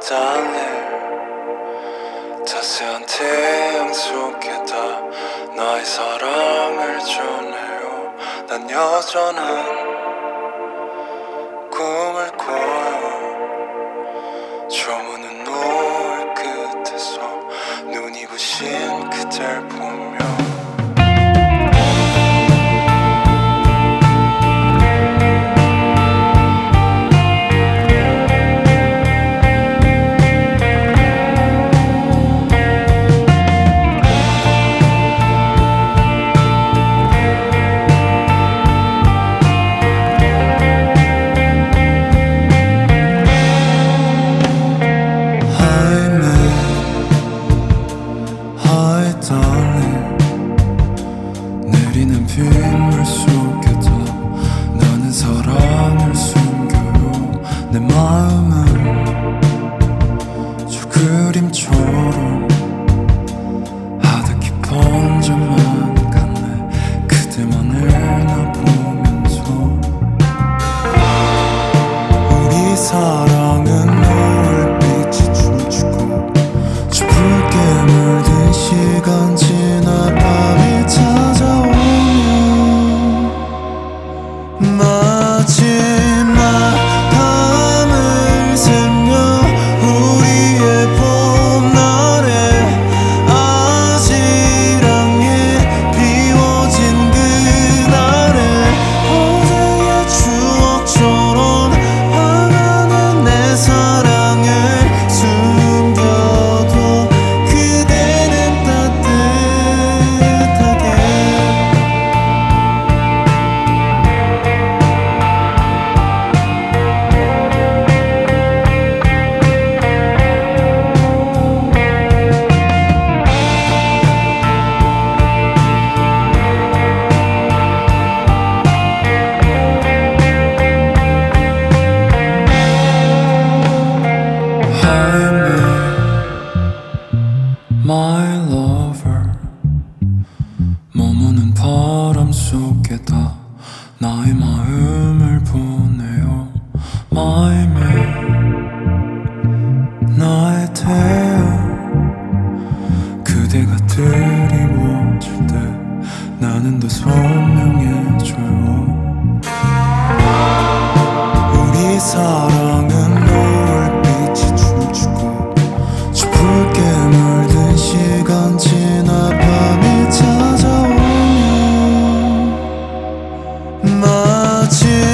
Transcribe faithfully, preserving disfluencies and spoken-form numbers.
darling. 자세한 태양 속에다 나의 사랑을 전해요. 난 여전한 꿈을 꿔요. 저무는 노을 끝에서 눈이 부신 그댈 보며 내리는 빗물 속에다 나는 사랑을 숨겨요. 내 마음은 저 그림처럼 하얗게 번져만 갔네. 그대만을 나 보면서 우리 사랑은 노을빛이 춤추고 저 붉게 물든 시간 지나 밤이 찾아오면 마지막 밤을 새며 우리의 봄날에 아지랑이 비워진 그날에 어제의 추억처럼 화가는 내 사랑을 숨겨도 그대는 따뜻하게 My lover 머무는 바람 속에다 나의 마음을 보내요. My man 나의 태양 그대가 드리워질 때 나는 더 선명해져요. 우리 사랑은 노을빛이 춤추고 저 붉게 물든 시간 지나 밤이 찾아오면 마치